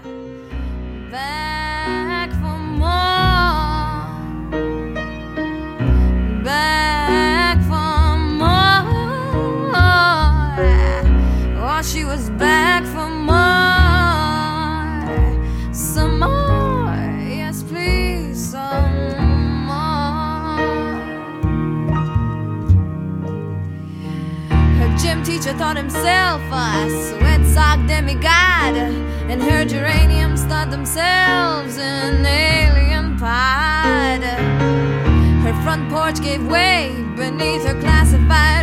back for more, back for more. Oh, she was back for more, some more, yes please, some more. Her gym teacher thought himself a sweat sock demigod, and her geraniums thought themselves an alien pod. Her front porch gave way beneath her classified